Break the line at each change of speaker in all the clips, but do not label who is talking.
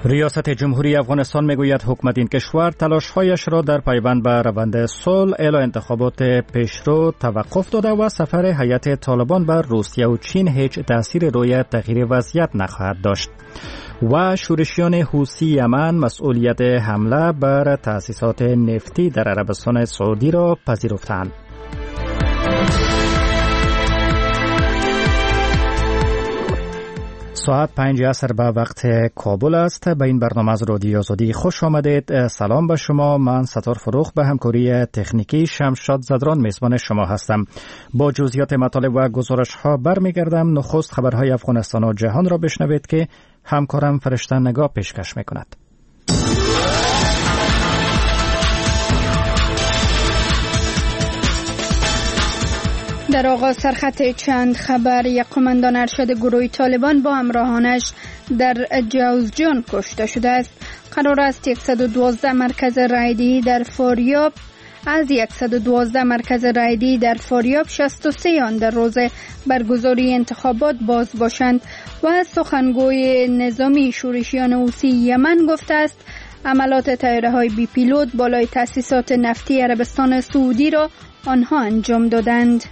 ریاست جمهوری افغانستان میگوید حکومت این کشور تلاش‌هایش را در پیوند به روند صلح الی انتخابات پیشرو توقف داده و سفر هیئت طالبان به روسیه و چین هیچ تأثیر روی تغییر وضعیت نخواهد داشت. و شورشیان حوثی یمن مسئولیت حمله بر تأسیسات نفتی در عربستان سعودی را پذیرفتند. ساعت 5 عصر به وقت کابل است. به این برنامه از رادیو آزادی خوش آمدید. سلام به شما. من ستار فروخ به همکاری تکنیکی شمشاد زدران میزبان شما هستم. با جزئیات مطالب و گزارش ها برمیگردم. نخست خبرهای افغانستان و جهان را بشنوید که همکارم فرشته نگاه پیشکش میکند.
در آغاز سرخط چند خبر. یک قماندان ارشد گروه طالبان با همراهانش در جوزجان کشته شده است. قرار است 112 مرکز رایدهی در فاریاب از 112 مرکز رایدهی در فاریاب 63 آن در روز برگزاری انتخابات باز باشند و سخنگوی نظامی شورشیان حوثی یمن گفته است عملات طیاره‌های بی پیلوت بالای تأسیسات نفتی عربستان سعودی را آنها انجام دادند.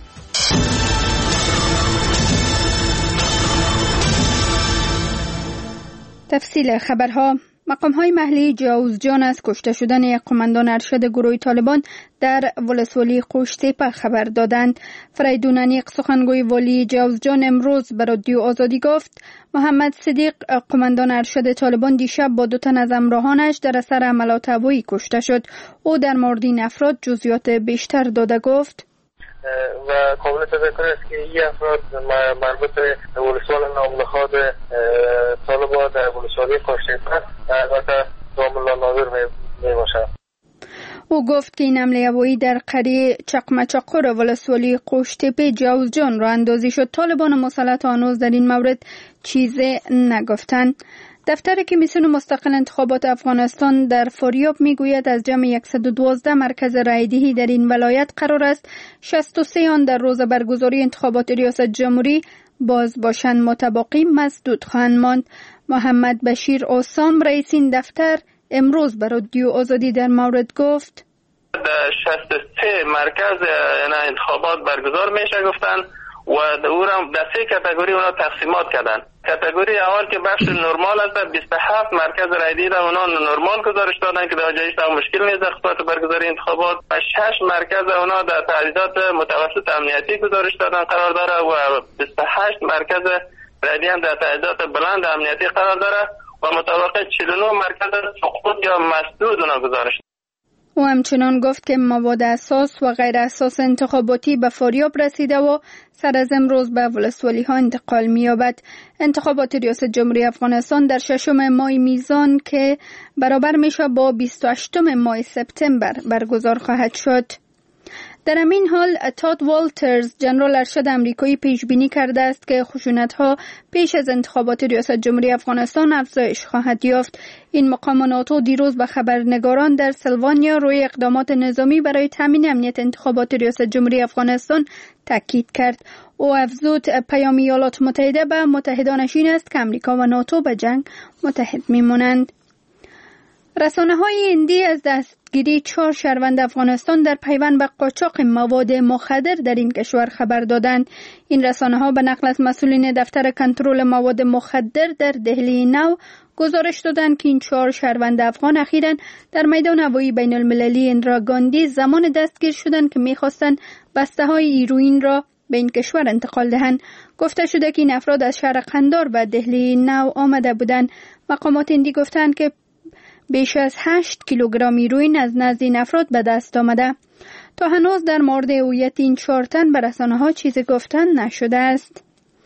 تفصیل خبرها. مقام‌های محلی جوزجان از کشته شدن یک قماندان ارشد گروه طالبان در ولسوالی قوشتیپه خبر دادند. فریدون انیق سخنگوی والی جوزجان امروز به رادیو آزادی گفت محمد صدیق قماندان ارشد طالبان دیشب با 2 تن از همراهانش در اثر عملات هوایی کشته شد. او در مورد این افراد جزئیات بیشتر داده گفت
و قابل تذکر است که این افراد مربوط به ولسوال نامنهاد طالبان در ولسوالی قوشتیپه البته داملا ناظر می باشد.
او گفت که این حمله هوایی در قریه چقمچقر ولسوالی قوشتیپه جوزجان راه اندازی شد. طالبان مسلط هنوز در این مورد چیزی نگفتند. دفتر کمیسیون مستقل انتخابات افغانستان در فاریاب میگوید از جمع 112 مرکز رایدهی در این ولایت قرار است 63 آن در روز برگزاری انتخابات ریاست جمهوری باز باشند، متبقی مسدود خواهند ماند. محمد بشیر اوسام رئیس این دفتر امروز به رادیو آزادی در مورد گفت
63 مرکز انتخابات برگزار میشه گفتند و او را در 3 کاتگوری اونا تقسیمات کردن. کاتگوری اول که بخش نرمال است 27 مرکز رایدهی را اونا نرمال گزارش دادن که در جایش مشکل نیست در خصوص برگزاری انتخابات و 6 مرکز اونا در تعدیلات متوسط امنیتی گزارش دادن قرار داره و 28 مرکز رایدهی هم در تعدیلات بلند امنیتی قرار داره و متوقع 49 مرکز سقوط یا مسدود اونا گزارش.
او همچنان گفت که مواد اساس و غیر اساس انتخاباتی به فاریاب رسیده و سر از امروز به ولسوالی ها انتقال می‌یابد. انتخابات ریاست جمهوری افغانستان در 6 ماه میزان که برابر میشه با 28 ماه سپتامبر برگزار خواهد شد. در همین حال تاد والترز جنرال ارشد آمریکایی پیش بینی کرده است که خشونت‌ها پیش از انتخابات ریاست جمهوری افغانستان افزایش خواهد یافت. این مقام ناتو دیروز به خبرنگاران در سلوانیا روی اقدامات نظامی برای تامین امنیت انتخابات ریاست جمهوری افغانستان تاکید کرد. او افزود پیام ایالات متحده به متحدانش این است که آمریکا و ناتو به جنگ متحد می‌مانند. رسانه‌های هندی از دستگیری 4 شهروند افغانستان در پیوند به قاچاق مواد مخدر در این کشور خبر دادند. این رسانه‌ها به نقل از مسئولین دفتر کنترل مواد مخدر در دهلی نو گزارش دادند که این 4 شهروند افغان اخیراً در میدان هوایی بین المللی اندرا گاندی زمان دستگیر شدند که می‌خواستند بسته‌های هیروئین را به این کشور انتقال دهند. گفته شده که این افراد از شهر قندار به دهلی نو آمده بودند. مقامات هندی گفتند که بیش از 8 کیلوگرم هیروئین از نزد این افراد به دست آمده. تا هنوز در مورد هویت این 4 تن به رسانه‌ها چیزی گفتن نشده است.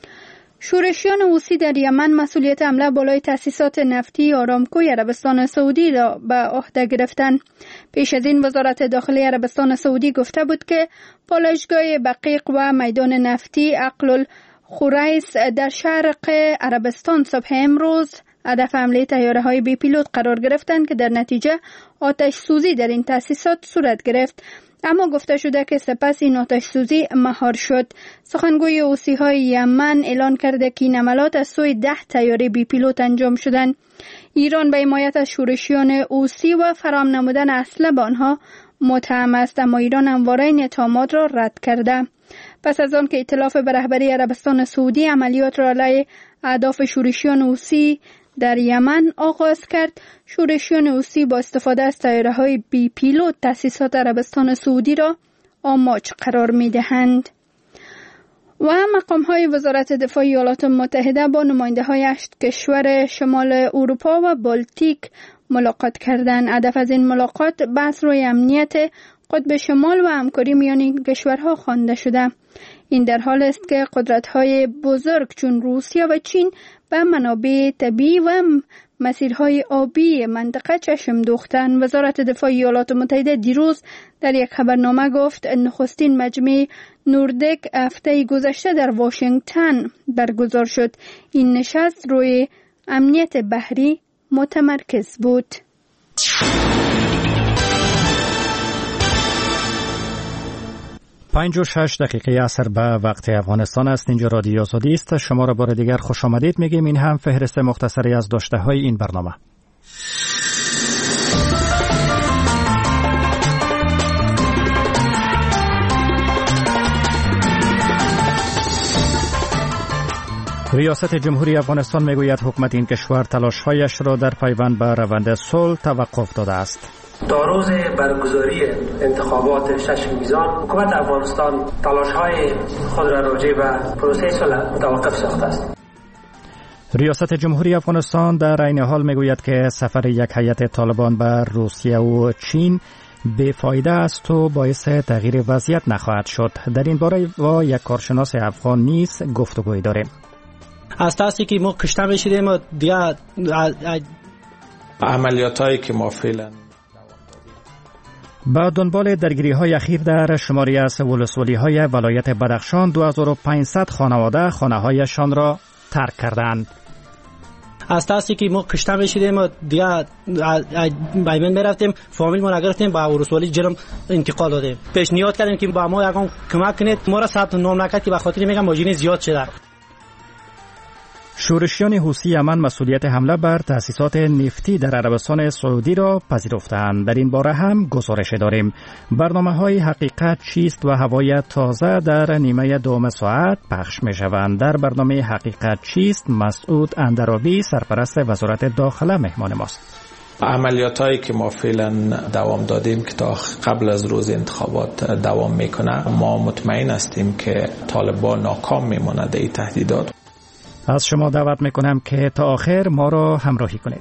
شورشیان حوثی در یمن مسئولیت حمله بالای تأسیسات نفتی آرامکوی عربستان سعودی را به عهده گرفتند. پیش از این وزارت داخلی عربستان سعودی گفته بود که پالایشگاه بقیق و میدان نفتی عقل الخریس در شرق عربستان صبح امروز هدف حمله طیاره‌های بی پیلوت قرار گرفتند که در نتیجه آتش سوزی در این تأسیسات صورت گرفت. اما گفته شده که سپس این آتش سوزی مهار شد. سخنگوی حوثی‌های یمن اعلان کرده که این عملیات از سوی 10 طیاره بی پیلوت انجام شدند. ایران به حمایت از شورشیان حوثی و فراهم نمودن اسلحه به آنها متهم است، اما ایران همواره این اتهامات را رد کرده. پس از آن که ائتلاف به رهبری عربستان سعودی عملیات را علیه اهداف شورشیان حوثی در یمن آغاز کرد، شورشیان حوثی با استفاده از طیاره‌های بی پیلوت تأسیسات عربستان سعودی را آماج قرار می‌دهند. و مقام‌های وزارت دفاع ایالات متحده با نماینده‌های 8 کشور شمال اروپا و بالتیک ملاقات کردند. هدف از این ملاقات بحث روی امنیت قطب شمال و همکاری میان این کشورها خوانده شده. این در حال است که قدرت‌های بزرگ چون روسیه و چین به منابع طبیعی و مسیرهای آبی منطقه چشم دوختند. وزارت دفاع ایالات متحده دیروز در یک خبرنامه گفت نخستین مجمع نوردیک هفته گذشته در واشنگتن برگزار شد. این نشست روی امنیت بحری متمرکز بود.
5:06 عصر به وقت افغانستان است. اینجا رادیو آزادی است. شما را بار دیگر خوش آمدید میگیم. این هم فهرست مختصری از داشته های این برنامه. ریاست جمهوری افغانستان میگوید حکومت این کشور تلاش‌هایش را در پیوند به روند صلح توقف داده است.
تا روز برگزاری انتخابات 6 میزان حکومت افغانستان تلاش‌های خود را راجع به پروسه صلح متوقف ساخته است.
ریاست جمهوری افغانستان در عین حال میگوید که سفر یک هیئت طالبان به روسیه و چین بی‌فایده است و باعث تغییر وضعیت نخواهد شد. در این باره با یک کارشناس افغان نیز گفتگوی داریم.
از تاسی که ما کشته میشیم و دیگه
عملیاتایی که ما فعلا
با دنبال درگیری‌های اخیر در شماری از ولسوالی‌های ولایت بدخشان 2500 خانواده خانه‌هایشان را ترک کردند.
از تاسی که ما کشته میشیم و دیگه بایمن میرفتیم فامیل ما نگرفتیم با ولسوالی جرم انتقال دادیم. پیشنهاد کردیم که با ما یکم کمک کنید. ما را ثبت نام نکرد که به خاطر میگم ماجین زیاد شده.
شورشیان حوثی یمن مسئولیت حمله بر تأسیسات نفتی در عربستان سعودی را پذیرفتند. در این باره هم گزارش داریم. برنامه‌های حقیقت چیست و هوای تازه در نیمه دوم ساعت پخش می‌شوند. در برنامه حقیقت چیست مسعود اندرابی سرپرست وزارت داخله مهمان ماست.
عملیاتایی که ما فعلا دوام دادیم که تا قبل از روز انتخابات دوام میکنه، ما مطمئن هستیم که طالبان ناکام میماند این تهدیدات.
از شما دعوت میکنم که تا آخر ما را همراهی کنید.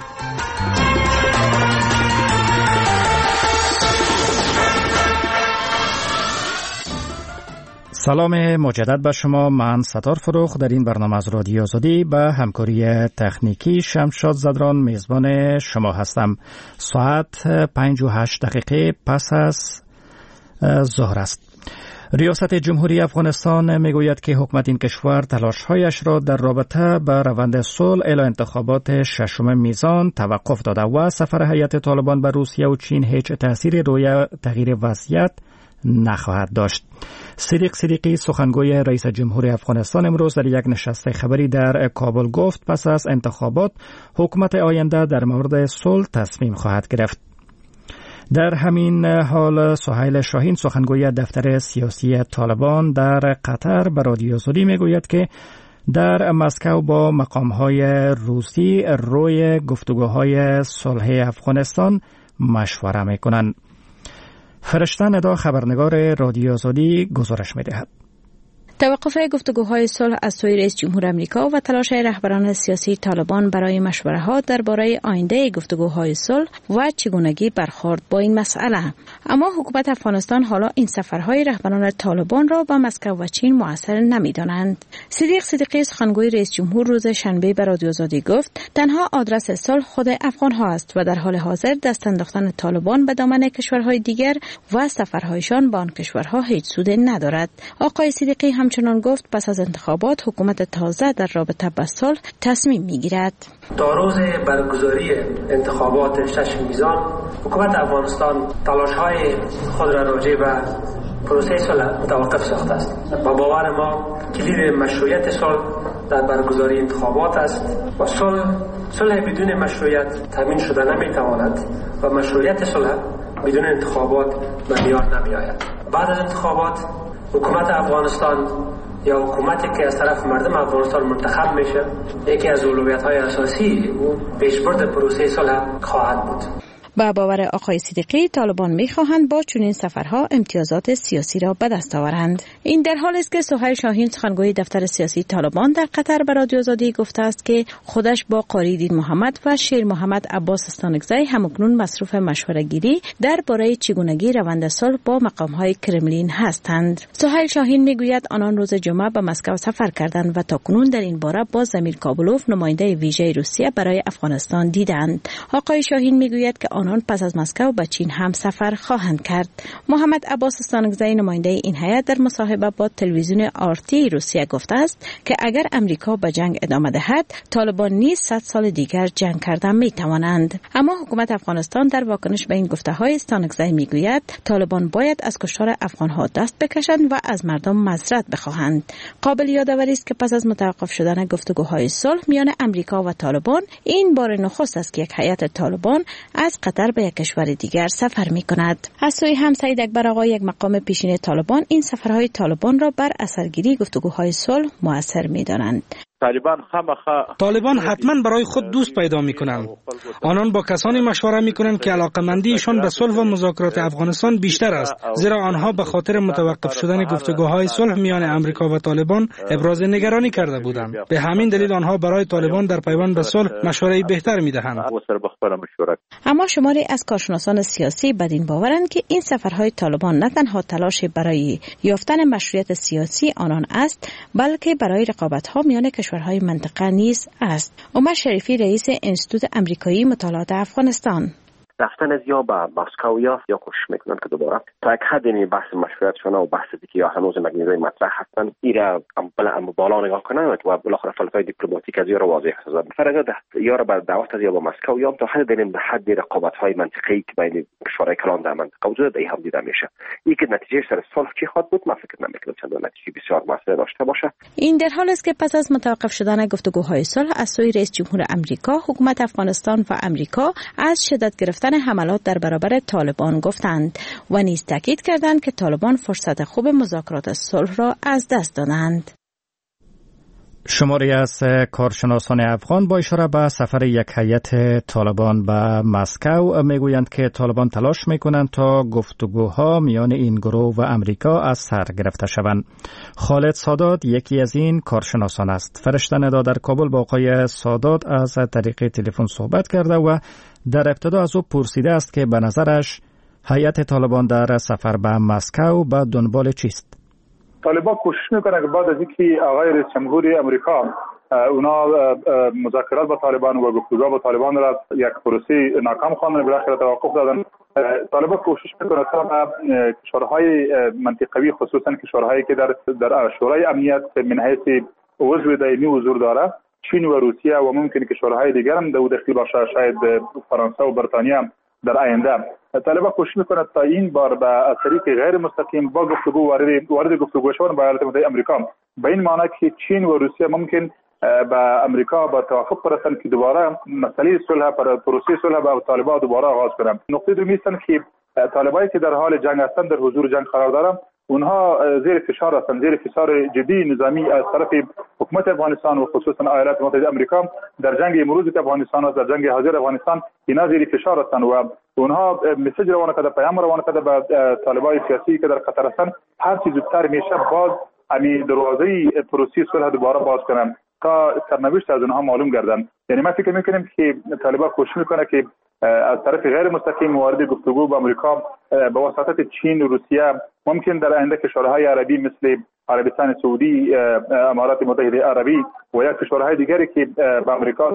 سلام مجدد به شما. من ستار فروخ در این برنامه از رادیو آزادی به همکاری تکنیکی شمشاد زدران میزبان شما هستم. ساعت 5:08 پس از ظهر است. ریاست جمهوری افغانستان میگوید که حکومت این کشور تلاش‌هایش را در رابطه با روند صلح الی انتخابات 6 میزان توقف داده و سفر هیئت طالبان به روسیه و چین هیچ تأثیری روی تغییر وضعیت نخواهد داشت. صدیقی سخنگوی رئیس جمهوری افغانستان امروز در یک نشست خبری در کابل گفت پس از انتخابات حکومت آینده در مورد صلح تصمیم خواهد گرفت. در همین حال سهیل شاهین سخنگوی دفتر سیاسی طالبان در قطر به رادیو آزادی میگوید که در مسکو با مقام‌های روسی روی گفتگوهای صلح افغانستان مشوره میکنند. فرشته ندا خبرنگار رادیو آزادی گزارش میدهد.
توقف گفتگوهای صلح از سوی رئیس جمهور آمریکا و تلاش رهبران سیاسی طالبان برای مشوره‌ها درباره آینده گفتگوهای صلح و چگونگی برخورد با این مسئله. اما حکومت افغانستان حالا این سفرهای رهبران طالبان را به مسکو و چین مؤثر نمی‌دانند. صدیقی سخنگوی رئیس جمهور روز شنبه به رادیو آزادی گفت تنها آدرس صلح خود افغان‌ها است و در حال حاضر دست انداختن طالبان به دامن کشورهای دیگر و سفرهایشان به آن کشورها هیچ سود ندارد. آقای صدیقی هم همچنان گفت پس از انتخابات حکومت تازه در رابطه با صلح تصمیم میگیرد.
تا روز برگزاری انتخابات 6 میزان حکومت افغانستان تلاش‌های خود را راجع به پروسه صلح متوقف ساخته است. با باور ما کلید مشروعیت صلح در برگزاری انتخابات است و صلح بدون مشروعیت تامین شده نمیتواند و مشروعیت صلح بدون انتخابات به میان نمیآید. بعد از انتخابات حکومت افغانستان یا حکومتی که از طرف مردم افغانستان منتخب میشه یکی از اولویت‌های اساسی پیشبرد پروسه صلح خواهد بود.
با باور آقای صدیقی طالبان می‌خواهند با چنین سفرها امتیازات سیاسی را به دست آورند. این در حالی است که سهیل شاهین سخنگوی دفتر سیاسی طالبان در قطر به رادیو آزادی گفته است که خودش با قاری دین محمد و شیر محمد عباس استانکزی همکنون مصروف مشوره‌گیری درباره چگونگی روند صلح با مقام‌های کرملین هستند. سهیل شاهین میگوید آنان روز جمعه به مسکو سفر کردند و تاکنون در این باره با زمیر کابلوف نماینده ویژه روسیه برای افغانستان دیدند. آقای شاهین میگوید که آنان پس از مسکو به چین هم سفر خواهند کرد. محمد عباس استانکزی نماینده این هیئت در مصاحبه با تلویزیون آرتی روسیه گفته است که اگر امریکا به جنگ ادامه دهد طالبان نیز 100 سال دیگر جنگ کردن می توانند. اما حکومت افغانستان در واکنش به این گفته‌های استانکزی میگوید طالبان باید از کشتار افغان‌ها دست بکشند و از مردم معذرت بخواهند. قابل یادآوری است که پس از متوقف شدن گفتگوهای صلح میان امریکا و طالبان این بار نخست است که یک هیئت طالبان از قطر به یک کشور دیگر سفر می کند. از سوی هم سعید اکبر آقا یک مقام پیشین طالبان این سفرهای طالبان را بر اثرگیری گفتگوهای صلح مؤثر می دانند.
طالبان حتما برای خود دوست پیدا میکنند. آنان با کسانی مشوره میکنند که علاقمندیشان به صلح و مذاکرات افغانستان بیشتر است، زیرا آنها به خاطر متوقف شدن گفتگوهای صلح میان امریکا و طالبان ابراز نگرانی کرده بودند. به همین دلیل آنها برای طالبان در پیوند به صلح مشوره‌ای بهتر میدهند.
اما شماری از کارشناسان سیاسی بدین باورند که این سفرهای طالبان نه تنها تلاش برای یافتن مشروعیت سیاسی آنان است، بلکه برای رقابت‌ها میان کشورهای منطقه نیز است. عمر شریفی رئیس انستیتوت آمریکایی مطالعات افغانستان:
رفتن از یا به مسکو یا کوشش میکنن که دوباره تا یک حد این بحث مشروعیتشون و بحث دیگه یا هنوز مگنیزای مطرح هستن ایرا بالا نگاه کنن و بالاخره فلسفه دیپلماتیک از یا رو واضح هست. فرض یا رو به دعوت از یا به مسکو یا تا حد این حد رقابت‌های منطقه‌ای که بین کشورهای کلان در منطقه وجود داره هم دیده میشه. این که نتیجه سر صلح چی خواهد بود، من فکر نمی‌کنم چند نتیجه بسیار موثر داشته باشه.
این در حالی است که پس از متوقف شدن گفتگوهای صلح از سوی رئیس جمهور آمریکا، حکومت افغانستان و آمریکا از شدت گرفتن حملات در برابر طالبان گفتند و نیز تاکید کردند که طالبان فرصت خوب مذاکرات صلح را از دست دادند.
شماری از کارشناسان افغان با اشاره به سفر یک هیئت طالبان به مسکو میگویند که طالبان تلاش میکنند تا گفتگوها میان این گروه و امریکا از سر گرفته شوند. خالد سادات یکی از این کارشناسان است. فرشته ندا در کابل با آقای سادات از طریق تلفن صحبت کرده و در ابتدا از او پرسیده است که به نظرش هیئت طالبان در سفر به مسکو به دنبال چیست؟
طالبان کوشش میکنه که بعد از اینکه آقای رئیس جمهور امریکا اونا مذاکرات با طالبان و گفتگو با طالبان را یک پروسه ناکام خواندن، بالاخره توقف دادن. طالبان کوشش میکنه تا کشورهای منطقوی خصوصا کشورهایی که در شورای امنیت من حیث عضو دائمی حضور داره، چین و روسیه و ممکن کشورهای دیگر هم داخل باشه، شاید فرانسه و بریتانیا در آینده. طالبان کوشش میکنه تا این بار به طریق غیر مستقیم با گفتگو وارد گفتگو شدن با ایالات متحده آمریکا، به این معنی که چین و روسیه ممکن با امریکا با توافق برسند که دوباره مسئله صلح پروسه صلح با طالبان دوباره آغاز کنند. نقطه دومی است که طالبانی که در حال جنگ هستند، در حضور جنگ قرار دارند، اونها زیر فشار هستند، زیر فشار جدی نظامی از طرف حکومت افغانستان و خصوصا ایالات متحده آمریکا در جنگ امروز که افغانستان است، در جنگ حاضر افغانستان اینا زیر فشار هستند و اونها مسیج روانه کرده، پیام روانه کرده به طالبان سیاسی که در قطر هستند هر چیز زودتر میشه باز همین دروازه پروسه صلح دوباره باز کنند تا سرنوشت از اونها معلوم گردن. یعنی ما فکر میکنیم که طالبان کوشش میکنه که از طرف غیر مستقیم وارد گفتگو با امریکا با واسطه چین و روسیه، ممکن در آینده کشورهای عربی مثل عربستان سعودی، امارات متحده عربی و یا کشورهای دیگری که با امریکا در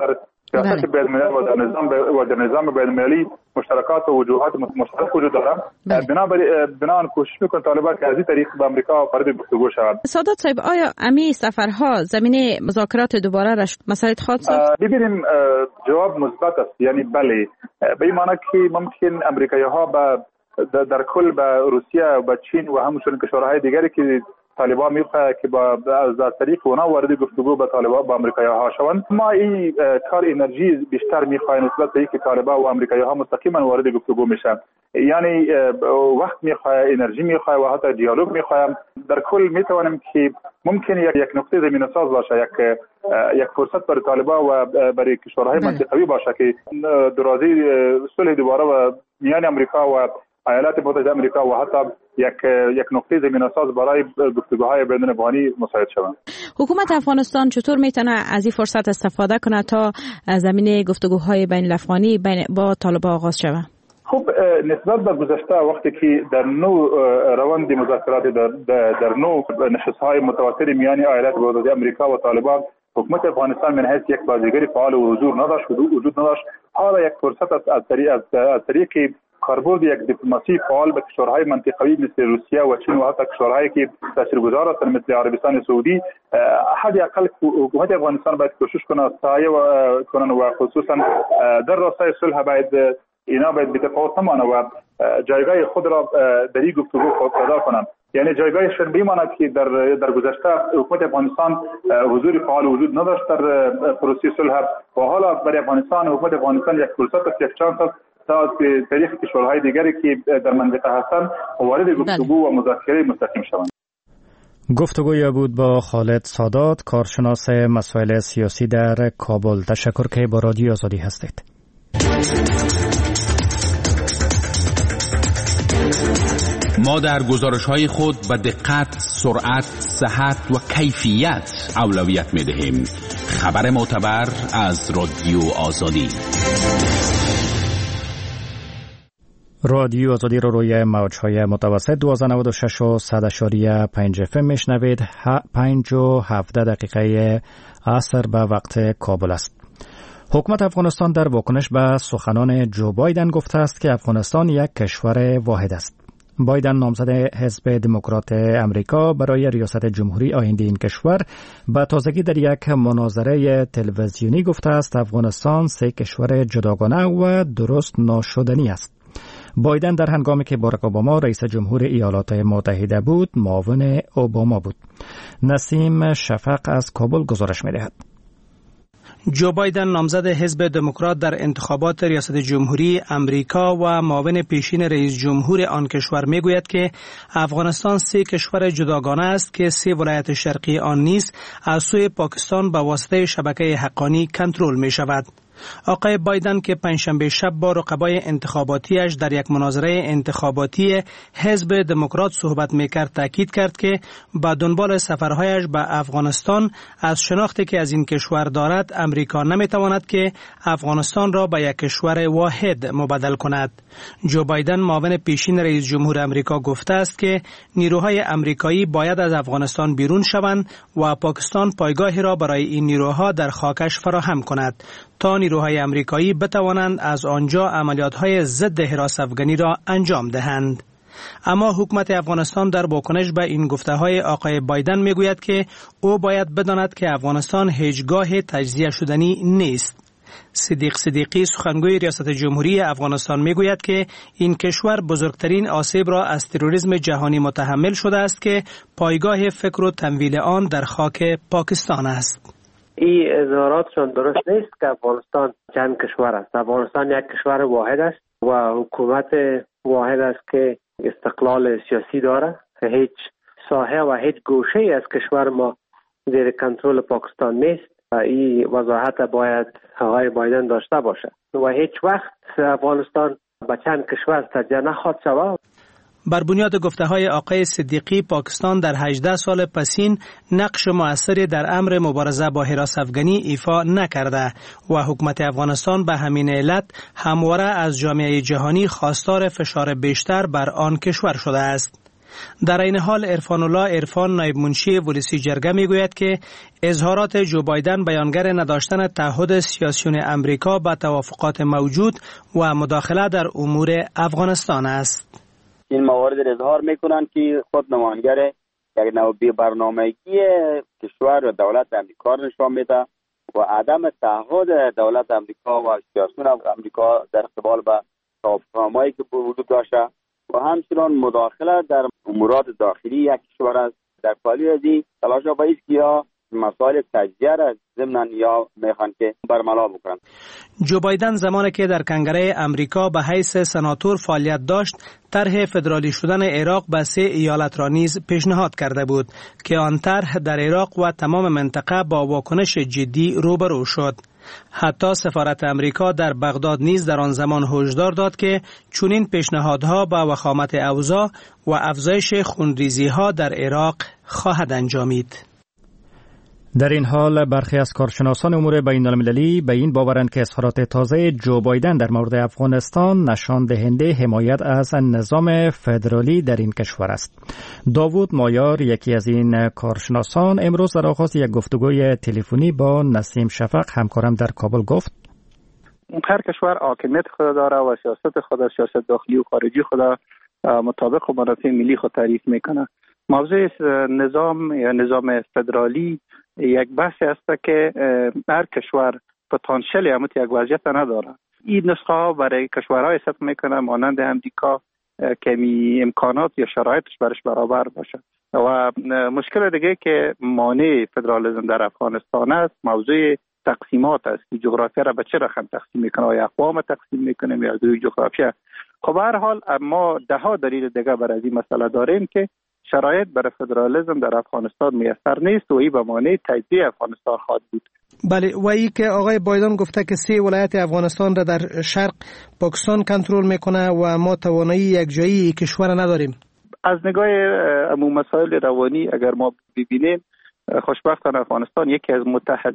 سیاست بین‌المللی و در نظام بین‌المللی مشترکات و وجوهات مشترک وجود دارند. بنابراین کوشش می‌کنه طالبان که از این طریق به آمریکا وارد گفتگو شود.
سادات صاحب، آیا امی سفرها زمینه مذاکرات دوباره را مسئله خواهد ساخت؟
ببینیم جواب مثبت است، یعنی بله، به این معنی که ممکن امریکایی‌ها در کل به روسیه و چین و همچنین کشورهای دیگری که طالبان میخواد که از طریق اونا وارد گفتگو با طالبان با امریکایی‌ها شوند. ما این کار انرژی بیشتر میخوایم نسبت به اینکه طالبان و امریکایی‌ها مستقیما وارد گفتگو میشن، یعنی وقت میخواد، انرژی میخواد و حتی دیالوگ میخوایم. در کل میتوانیم که ممکن یک نقطه زمینه‌ساز باشه، یک فرصت برای طالبان و برای کشورهای منطقوی باشه که درازی صلح دوباره و میان امریکا و ایالات متحده آمریکا و حتی یک نقطه زمینه‌ساز برای گفتگوهای بین الافغانی مساعد شوند.
حکومت افغانستان چطور میتونه از این فرصت استفاده کنه تا زمینه گفتگوهای بین الافغانی با طالبان آغاز شود؟
خب نسبت به گذشته وقتی که در نوع روند مذاکرات در نوع نشست‌های متواتر میان ایالات متحده آمریکا و طالبان، حکومت افغانستان من حیث یک بازیگری فعال و وجود نداشت. حالا یک فرصت از طریق کاربرد یک دیپلماسی فعال به کشورهای منطقوی مثل روسیه و چین و حتی کشورهایی که تاثیرگذار هستند مثل عربستان سعودی، حداقل حکومت افغانستان باید کوشش کنه سایه کنن و خصوصا در راستای صلح باید اینا باید بتفاوت نمانه و جایگاه خود را در این گفتگو پیدا کنند. یعنی جایگاهشون بیماند که در گذشته حکومت افغانستان حضور فعال وجود نداشت در پروسه صلح و حالا برای حکومت افغانستان یک فرصت است، یک شانس است تا تاریخ کشورهای دیگری که در منطقه هستند وارد گفتگو و مذاکره مستقیم شوند.
گفتگوی بود با خالد سادات، کارشناس مسائل سیاسی در کابل. تشکر که با رادیو آزادی هستید.
ما در گزارش‌های خود به دقت، سرعت، صحت و کیفیت اولویت می‌دهیم. خبر معتبر از رادیو آزادی.
رادیو آزادی رو روی موج‌های متوسط 1296 و 100.5 FM میشنوید. 5:17 عصر به وقت کابل است. حکومت افغانستان در واکنش به سخنان جو بایدن گفته است که افغانستان یک کشور واحد است. بایدن نامزد حزب دموکرات امریکا برای ریاست جمهوری آینده این کشور به تازگی در یک مناظره تلویزیونی گفته است افغانستان سه کشور جداگانه و درست ناشدنی است. بایدن در هنگامی که باراک اوباما رئیس جمهور ایالات متحده بود معاون اوباما بود. نسیم شفق از کابل گزارش می‌دهد.
جو بایدن نامزد حزب دموکرات در انتخابات ریاست جمهوری امریکا و معاون پیشین رئیس جمهور آن کشور میگوید که افغانستان سه کشور جداگانه است که سه ولایت شرقی آن نیز از سوی پاکستان به واسطه شبکه حقانی کنترل می شود. آقای بایدن که پنجشنبه شب با رقبای انتخاباتیش در یک مناظره انتخاباتی حزب دموکرات صحبت میکرد تاکید کرد که با دنبال سفرهایش به افغانستان از شناختی که از این کشور دارد امریکا نمیتواند که افغانستان را به یک کشور واحد مبدل کند. جو بایدن معاون پیشین رئیس جمهور امریکا گفته است که نیروهای امریکایی باید از افغانستان بیرون شوند و پاکستان پایگاهی را برای این نیروها در خاکش فراهم کند تا نیروهای امریکایی بتوانند از آنجا عملیات‌های ضد حراس افغانی را انجام دهند. اما حکومت افغانستان در واکنش به این گفته‌های آقای بایدن میگوید که او باید بداند که افغانستان هیچگاه تجزیه شدنی نیست. صدیق صدیقی سخنگوی ریاست جمهوری افغانستان میگوید که این کشور بزرگترین آسیب را از تروریسم جهانی متحمل شده است که پایگاه فکر و تمویل آن در خاک پاکستان است.
این اظهاراتشان درست نیست که افغانستان چند کشور است. افغانستان یک کشور واحد است و حکومت واحد است که استقلال سیاسی داره. هیچ ساحه و هیچ گوشه از کشور ما زیر کنترل پاکستان نیست. این وضاحت باید آقای بایدن داشته باشه و هیچ وقت افغانستان به چند کشور تجزیه نخواهد شود.
بر بنیاد گفته‌های آقای صدیقی پاکستان در 18 سال پسین نقش مؤثری در امر مبارزه با حراس افغانی ایفا نکرده و حکومت افغانستان به همین علت همواره از جامعه جهانی خواستار فشار بیشتر بر آن کشور شده است.
در این حال عرفان الله عرفان نایب منشی ولسی جرگه میگوید که اظهارات جو بایدن بیانگر نداشتن تعهد سیاسیون امریکا به توافقات موجود و مداخله در امور افغانستان است.
این موارد اظهار میکنند که خود نمایانگر یک نوع بی‌برنامگی کشور و دولت امریکا نشان میده و عدم تعهد دولت امریکا و سیاسیون امریکا در قبال به توافقنامه‌ای که وجود داشته و همچنین مداخله در امورات داخلی یک کشور است. در پالی ازی تلاش با است که یا مسائل تجزیه را ضمن یا میخوان که برملا بکنند.
جو بایدن زمانی که در کنگره امریکا به حیث سناتور فعالیت داشت، طرح فدرالی شدن عراق به 3 ایالت را نیز پیشنهاد کرده بود که آن طرح در عراق و تمام منطقه با واکنش جدی روبرو شد. حتی سفارت امریکا در بغداد نیز در آن زمان هشدار داد که چنین پیشنهادها با وخامت اوضاع و افزایش خونریزی‌ها در عراق خواهد انجامید.
در این حال برخی از کارشناسان امور بین المللی به این باورند که اظهارات تازه جو بایدن در مورد افغانستان نشان دهنده حمایت از نظام فدرالی در این کشور است. داوود مایار، یکی از این کارشناسان، امروز در آغاز یک گفتگوی تلفنی با نسیم شفق همکارم در کابل گفت:
هر کشور حاکمیت خود داره و سیاست خود، سیاست داخلی و خارجی خود مطابق منافع ملی خود تعریف میکنه. موضوع نظام فدرالی یک بحثی است که هر کشور پتانسیل همت یک وضعیت نداره. این نسخه ها برای کشورهای حساب میکنه مانند امریکا کمی امکانات یا شرایطش برش برابر باشه و مشکل دیگه که مانع فدرالیسم در افغانستان است موضوع تقسیمات است که جغرافیا را به چه رقم تقسیم میکنه، یا اقوام تقسیم میکنه یا دوی جغرافیا. خب هر حال ما ده ها دلیل دیگه برای این مسئله داریم که شرایط برای فدرالیسم در افغانستان میسر نیست و این به معنی تجزیه افغانستان خواهد بود.
بله، و ای که آقای بایدن گفته که 3 ولایت افغانستان را در شرق پاکستان کنترل میکنه و ما توانایی یک جایی کشور نداریم.
از نگاه مسائل روانی اگر ما ببینیم، خوشبختانه افغانستان یکی از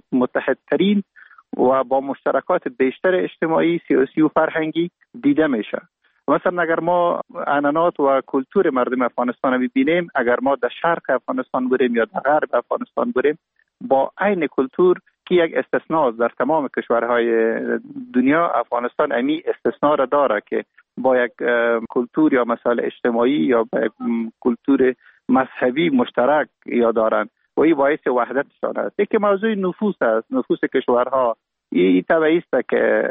متحدترین و با مشترکات بیشتر اجتماعی، سیاسی و فرهنگی دیده میشه. مثلا اگر ما عنعنات و کلتور مردم افغانستان رو ببینیم، اگر ما در شرق افغانستان بریم یا در غرب افغانستان بریم، با عین کلتور که یک استثناء در تمام کشورهای دنیا، افغانستان امی استثناء را داره که با یک کلتور یا مسائل اجتماعی یا با یک کلتور مذهبی مشترک یا دارن و این باعث وحدتشان است. یکی موضوع نفوس است. نفوس کشورها این طبعی است که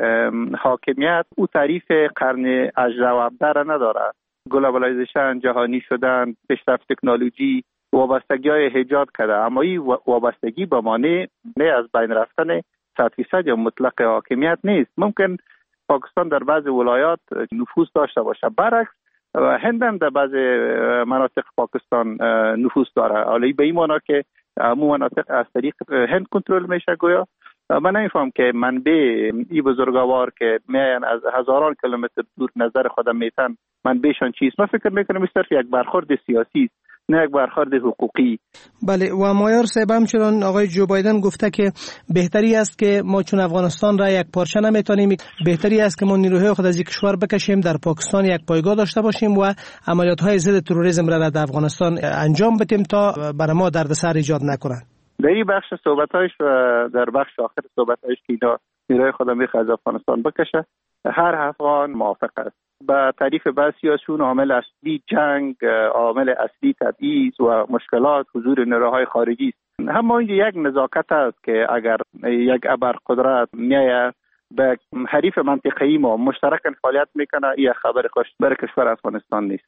حاکمیت او تعریف قرن 18 و 17 را نداره. گلوبالایزیشن، جهانی شدن، پیشرفت تکنولوژی وابستگی‌های ایجاد کرده، اما این وابستگی به معنی از بین رفتن 100% یا مطلق حاکمیت نیست. ممکن پاکستان در بعض ولایات نفوذ داشته باشه، برعکس هند هم در بعض مناطق پاکستان نفوذ داره. حالا به این معنی که همون مناطق از طریق هند کنترل میشه گویا. من نمیفهم که منبع این بزرگوار که میان از هزاران کیلومتر دور نظر خودم میتن منبعشان چیست؟ من فکر میکنم صرف یک برخورد سیاسی است، نه یک برخورد حقوقی.
بله، و مایار صاحب همچنان آقای جو بایدن گفته که بهتری است که ما چون افغانستان را یک پارچه نمیتونیم، بهتری است که ما نیروهای خود از یک کشور بکشیم، در پاکستان یک پایگاه داشته باشیم و عملیات‌های ضد تروریسم را در افغانستان انجام بدیم تا برای ما دردسر ایجاد نکنند.
در این بخش صحبت‌هایش و در بخش آخر صحبت‌هایش که اینا نیروهای خود میخواد از افغانستان بکشه، هر افغان موافق است. با تعریف بعضیاشون عامل اصلی جنگ، عامل اصلی تبعیض و مشکلات حضور نیروهای خارجی است. اما این یک نزاکت است که اگر یک ابرقدرت میاد به حریف منطقه‌ای ما مشترکاً فعالیت میکنه، این خبر خوش برای کشور افغانستان نیست.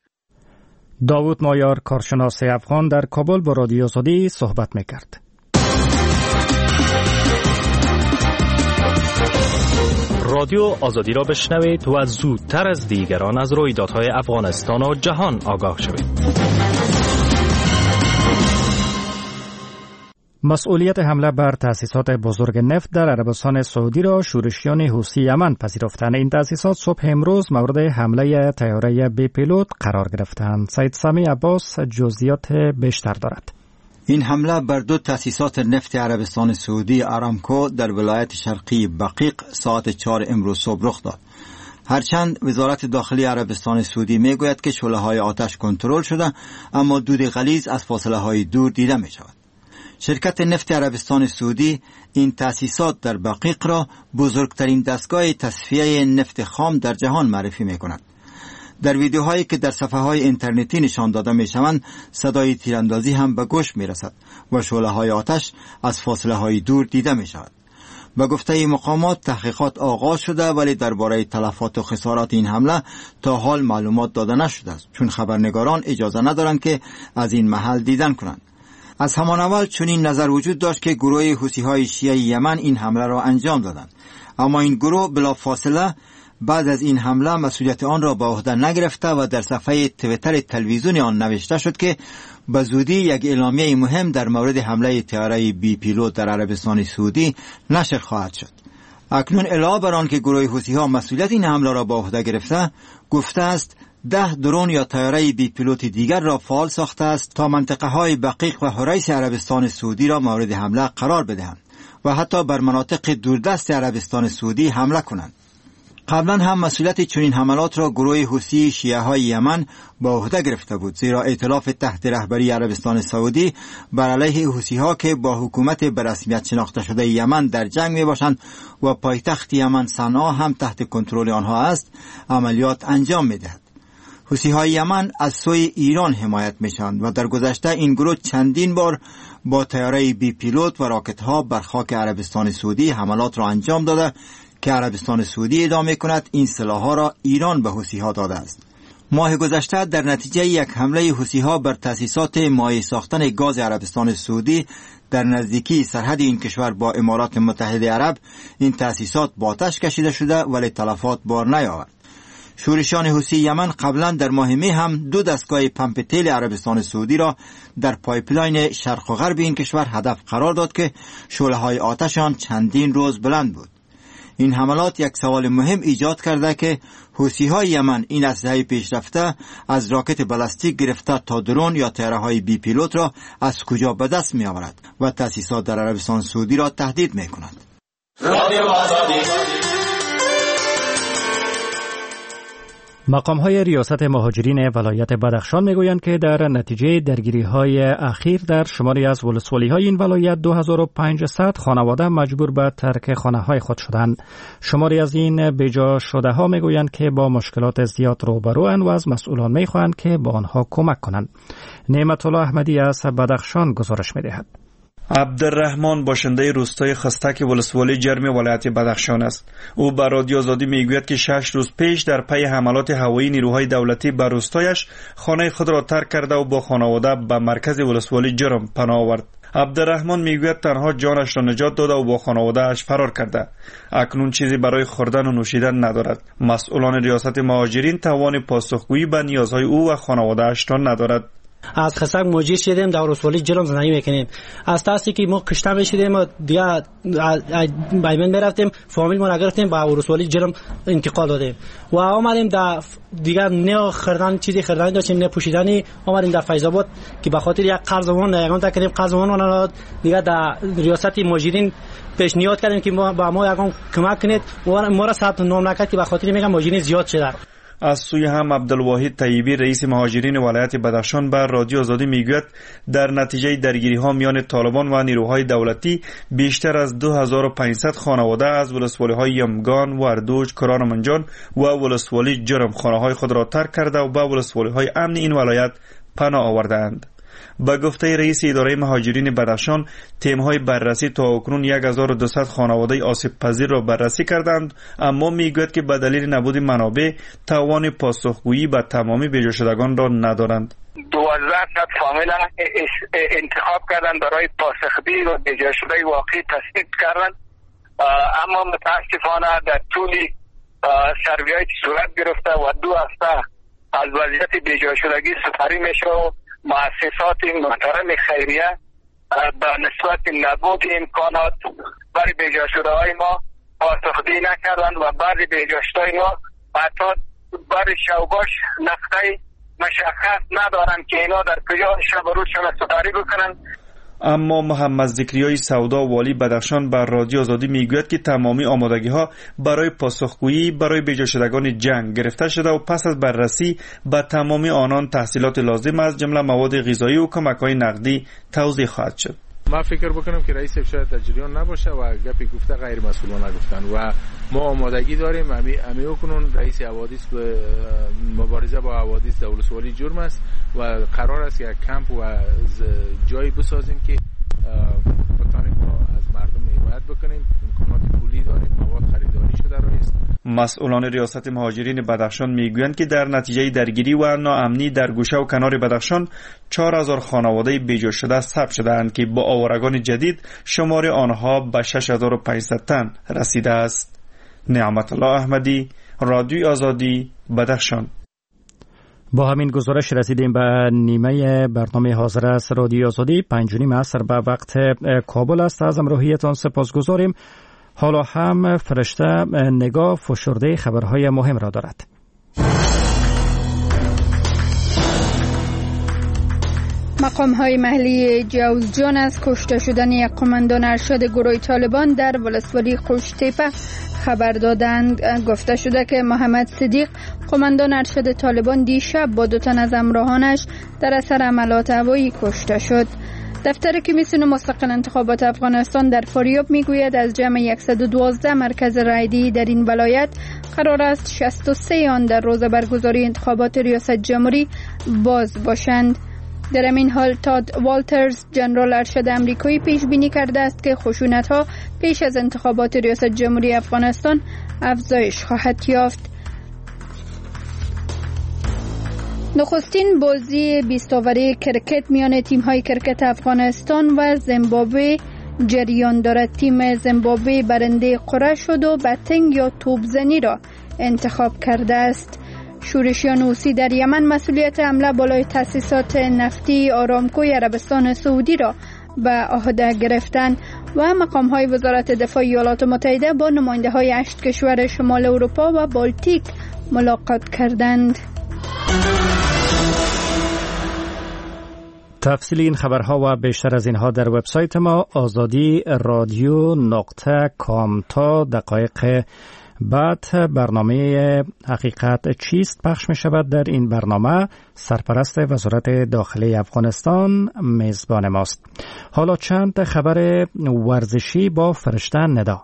داوود مایار، کارشناس افغان، در کابل با رادیو آزادی صحبت میکرد.
رادیو آزادی را بشنوید و زودتر از دیگران از رویدادهای افغانستان و جهان آگاه شوید.
مسئولیت حمله بر تأسیسات بزرگ نفت در عربستان سعودی را شورشیان حوثی یمن پذیرفتند. این تأسیسات صبح امروز مورد حمله طیاره بی پیلوت قرار گرفتند. سید سامی عباس جزئیات بیشتر دارد.
این حمله بر 2 تأسیسات نفت عربستان سعودی آرامکو در ولایت شرقی بقیق ساعت 4 امروز صبح رخ داد. هرچند وزارت داخلی عربستان سعودی میگوید که شعله‌های آتش کنترل شده، اما دود غلیظ از فاصله‌های دور دیده می شود. شرکت نفت عربستان سعودی این تأسیسات در بقیق را بزرگترین دستگاه تصفیه نفت خام در جهان معرفی می کند. در ویدیوهایی که در صفحه‌های اینترنتی نشان داده می شوند، صدای تیراندازی هم به گوش می رسد و شعله‌های آتش از فاصله‌های دور دیده می شود. به گفته مقامات تحقیقات آغاز شده، ولی درباره تلفات و خسارات این حمله تا حال معلومات داده نشده است، چون خبرنگاران اجازه ندارند که از این محل دیدن کنند. از همان اول چنین نظر وجود داشت که گروه حوثی‌های شیعه یمن این حمله را انجام دادند، اما این گروه بلافاصله بعد از این حمله مسئولیت آن را به عهده نگرفته و در صفحه توییتر تلویزیونی آن نوشته شد که به زودی یک اعلامیه مهم در مورد حمله طیاره بی پیلوت در عربستان سعودی نشر خواهد شد. اکنون علاوه بر آن که گروه حوثی‌ها مسئولیت این حمله را به عهده گرفته، گفته است 10 درون یا طیاره بی پیلوت دیگر را فعال ساخته است تا منطقه‌های بقیق و حریث عربستان سعودی را مورد حمله قرار بدهند و حتی بر مناطق دوردست عربستان سعودی حمله کنند. قبلا هم مسئولیت چنین حملات را گروه حوثی شیعه های یمن با عهده گرفته بود، زیرا ائتلاف تحت رهبری عربستان سعودی بر علیه حوثی ها که با حکومت به رسمیت شناخته شده یمن در جنگ می باشند و پایتخت یمن صنعا هم تحت کنترل آنها است، عملیات انجام می دهد. حوثی های یمن از سوی ایران حمایت می شوند و در گذشته این گروه چندین بار با طیاره بی پیلوت و راکت ها بر خاک عربستان سعودی حملات را انجام داده که عربستان سعودی ادعا می‌کند این سلاح‌ها را ایران به حوثی‌ها داده است. ماه گذشته در نتیجه یک حمله حوثی‌ها بر تأسیسات مایع ساختن گاز عربستان سعودی در نزدیکی سرحد این کشور با امارات متحده عرب، این تأسیسات با آتش کشیده شده ولی تلفات بار نیاورد. شورشیان حوثی یمن قبلا در ماه می هم 2 دستگاه پمپ تیل عربستان سعودی را در پایپلاین شرق و غرب این کشور هدف قرار داد که شعله‌های آتش آن چندین روز بلند بود. این حملات یک سوال مهم ایجاد کرده که حوثی‌های یمن این اسلحه پیشرفته از راکت بالستیک گرفته تا درون یا طیاره‌های بی پیلوت را از کجا به دست می‌آورد و تأسیسات در عربستان سعودی را تهدید می‌کند.
مقام‌های ریاست مهاجرین ولایت بدخشان میگویند که در نتیجه درگیری‌های اخیر در شماری از ولسوالی‌های این ولایت 2500 خانواده مجبور به ترک خانه‌های خود شدند. شماری از این بجا شده‌ها میگویند که با مشکلات زیاد روبروند و از مسئولان می‌خواهند که با آنها کمک کنند. نعمت الله احمدی از بدخشان گزارش می‌دهد.
عبدالرحمن باشنده روستای خستک ولسوالی جرم ولایت بدخشان است. او به رادیو آزادی میگوید که 6 روز پیش در پی حملات هوایی نیروهای دولتی بر روستایش خانه خود را ترک کرده و با خانواده به مرکز ولسوالی جرم پناه آورد. عبدالرحمن میگوید تنها جانش را نجات داده و با خانواده اش فرار کرده. اکنون چیزی برای خوردن و نوشیدن ندارد. مسئولان ریاست مهاجرین توان پاسخگویی به نیازهای او و خانواده اش را ندارد.
از خسک مجیر شدیم در ولسوالی جرم زندگی میکنیم. از تاسی که ما کشته میشدیم دیگه بایمن میرفتیم فامیل ما نگرفتیم با ولسوالی جرم انتقال دادیم و آمدیم در دیگه نه خردن چیزی خردن داشتیم نه پوشیدنی. آمدیم در فیض آباد که به خاطر یک قرضمون یگان تا کردیم قرضمون نداد. دیگه در ریاست مهاجرین پیشنهاد کردیم که با ما یگان کمک کنید و ما را ثبت نام نکرد که به خاطر میگم مهاجرین زیاد شده.
از سوی هم عبدالواحد طیبی رئیس مهاجرین ولایت بدخشان بر رادیو آزادی میگوید در نتیجه درگیری‌ها میان طالبان و نیروهای دولتی بیشتر از 2500 خانواده از ولسوالی‌های یمگان، وردوج، کرانمنجان و ولسوالی جرم خانه‌های خود را ترک کرده و به ولسوالی‌های امن این ولایت پناه آوردند. با گفته رئیس اداره مهاجرین بدخشان، تیم‌های بررسی تا اکنون 1200 خانواده آسیب پذیر را بررسی کردند، اما میگوید که به دلیل نبود منابع توان پاسخگویی به تمامی بیجا شدگان را ندارند.
1200 فامیل انتخاب کردند برای پاسخگویی و بیجا شده واقعی تصدیق کردند، اما متاسفانه در طول سروی‌های صورت گرفته و 2 هفته از وضعیت بیجا شدگی سپری میشه. مؤسسات محترم خیریه به نسبت نبود امکانات برای بیجا شده های ما پاسخگویی نکردند و بعضی بیجا شده ما حتی برای شوباش نقطه مشخص ندارند که اینا در کجا شب و روزشان سپری بکنند.
اما محمد ذکریای سودا والی بدخشان بر رادیو آزادی میگوید که تمامی آمادگی‌ها برای پاسخگویی برای بیجا شدگان جنگ گرفته شده و پس از بررسی به تمامی آنان تحصیلات لازم از جمله مواد غذایی و کمک‌های نقدی توزیع خواهد شد.
ما فکر بکنم که رئیس شاید در جریان نباشه و گپی گفته غیر مسئولانه گفتن و ما آمادگی داریم. امی کنون رئیس حوادث به مبارزه با حوادث دولت‌سوالی جرم است و قرار است یک کمپ و جایی بسازیم که بتونیم ما از مردم حمایت بکنیم. امکانات پولی داریم، مواد خریداری شده است.
مسئولان ریاست مهاجرین بدخشان میگویند که در نتیجه درگیری و ناامنی در گوشه و کنار بدخشان 4000 خانواده بیجا شده ثبت شده‌اند که با آوارگان جدید شمار آنها به 6500 تن رسیده است. نعمت الله احمدی، رادیو آزادی، بدخشان.
با همین گزارش رسیدیم به نیمه برنامه حاضر است رادیو آزادی. 5:30 عصر به وقت کابل است. از همراهیتان سپاسگزاریم. حالا هم فرشته نگاه فشرده خبرهای مهم را دارد.
مقام‌های محلی جوزجان از کشته شدن یک قماندان ارشد گروه طالبان در ولسوالی خوشتپه خبر دادند. گفته شده که محمد صدیق قماندان ارشد طالبان دیشب با 2 تن از همراهانش در اثر عملیات هوایی کشته شد. دفتر کمیسیون مستقل انتخابات افغانستان در فاریاب میگوید از جمع 112 مرکز رایدهی در این ولایت قرار است 63 آن در روز برگزاری انتخابات ریاست جمهوری باز باشند. در این حال تاد والترز جنرال ارشد امریکایی پیش بینی کرده است که خشونت‌ها پیش از انتخابات ریاست جمهوری افغانستان افزایش خواهد یافت. نخستین بازی 20 اووری کرکت میان تیم‌های کرکت افغانستان و زیمبابوه جریان دارد. تیم زیمبابوه برنده قرعه شد و بتنگ یا توپزنی را انتخاب کرده است. شورشیان حوثی در یمن مسئولیت حمله بالای تأسیسات نفتی آرامکوی عربستان سعودی را به عهده گرفتند و مقام‌های وزارت دفاع ایالات متحده با نماینده‌های 8 کشور شمال اروپا و بالتیک ملاقات کردند.
تفصیل این خبرها و بیشتر از اینها در وبسایت ما azadi.radio.com. تا دقایق بعد برنامه حقیقت چیست پخش می شود. در این برنامه سرپرست وزارت داخلی افغانستان میزبان ماست. حالا چند خبر ورزشی با فرشته ندا.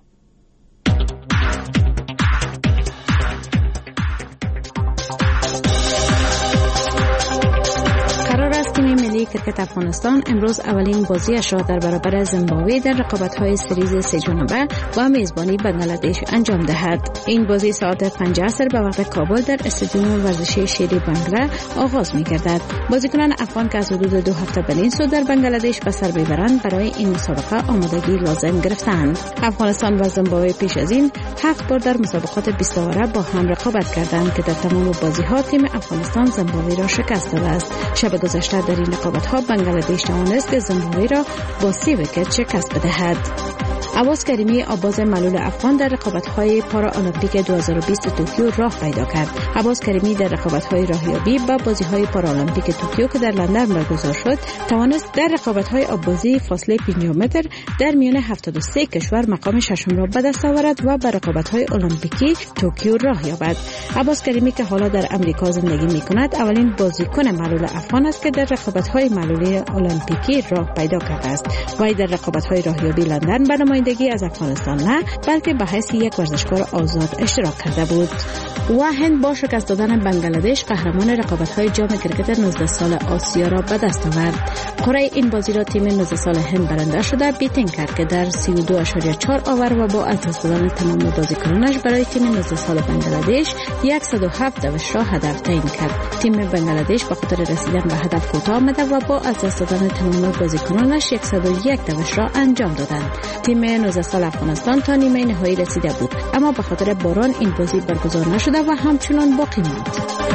کرکت افغانستان امروز اولین بازیش را در برابر زیمبابوه در رقابت‌های سریز 3 جانبه و میزبانی بنگلادش انجام دهد. این بازی ساعت 5 عصر به وقت کابل در استادیوم ورزشی شیری بنگله آغاز می‌گردد. بازیکنان افغان که از حدود 2 هفته به این سو در بنگلادش به سر ببرند برای این مسابقه آمادگی لازم گرفتند. افغانستان و زیمبابوه پیش از این 7 بار در مسابقات 20 اوره با هم رقابت کردند که در تمام بازی‌ها تیم افغانستان زیمبابوه را شکست داده است. شب گذشته در این رقابت‌ها بنگلادش توانست زیمبابوه را با 30 ویکت شکست بدهد. عباس کریمی آواز معلول افغان در رقابت‌های پارالمپیک 2020 توکیو راه پیدا کرد. عباس کریمی در رقابت‌های راهیابی به بازی‌های پارالمپیک توکیو که در لندن برگزار شد، توانست در رقابت‌های آببازی فاصله 50 متر در میان 73 کشور مقام ششم را به دست آورد و به رقابت‌های المپیکی توکیو راه یابد. عباس کریمی که حالا در امریکا زندگی می‌کند، اولین بازیکن معلول افغان است که در رقابت‌های معلولی المپیکی راه پیدا کرده است. وی در رقابت‌های راهیابی لندن به نمایندگی از افغانستان نه، بلکه به حیث یک ورزشکار آزاد اشتراک کرده بود. و هند با شکست دادن بنگلادش قهرمان رقابت‌های جام کرکت 19 سال آسیا را به دست آورد. قرعه این بازی را تیم 19 سال هند برنده شده بیتینگ کرد که در 32.4 اوور و با از دست دادن تمام بازیکنانش برای تیم 19 سال بنگلادش 107 دوش را هدف تعیین کرد. تیم بنگلادش به خاطر رسیدن به هدف کوتاه آمده و با از دست دادن تمام بازیکنانش 101 دوش را انجام دادند. تیم 19 سال افغانستان تا نیمه نهایی رسیده بود، اما به خاطر باران این بازی برگزار نشده و همچنان باقی ماند.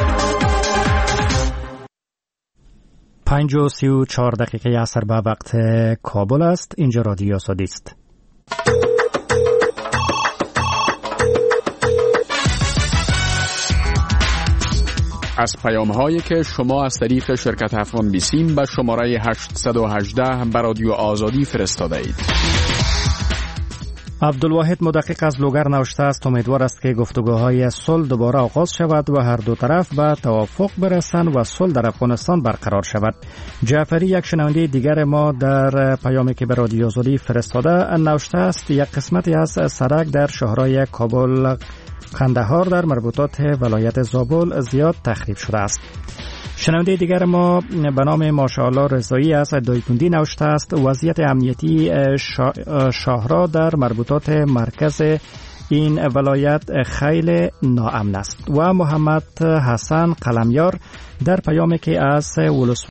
5:34 عصر به وقت کابل است. اینجا رادیو آزادی است.
از پیام‌هایی که شما از طریق شرکت افغان بیسیم به شماره 818 به رادیو آزادی فرستاده اید.
عبدالواحد مدقق از لوگر نوشته است امیدوار است که گفتگوهای صلح دوباره آغاز شود و هر دو طرف به توافق برسند و صلح در افغانستان برقرار شود. جعفری یک شنونده دیگر ما در پیامی که به رادیو آزادی فرستاده نوشته است یک قسمتی از سرک در شهرهای کابل قندهار در مربوطات ولایت زابل زیاد تخریب شده است. شنونده دیگر ما به نام ماشاءالله رضایی از دایکندی نوشته است وضعیت امنیتی شاهرا در مربوطات مرکز این ولایت خیلی ناامن است. و محمد حسن قلمیار در پیامی که از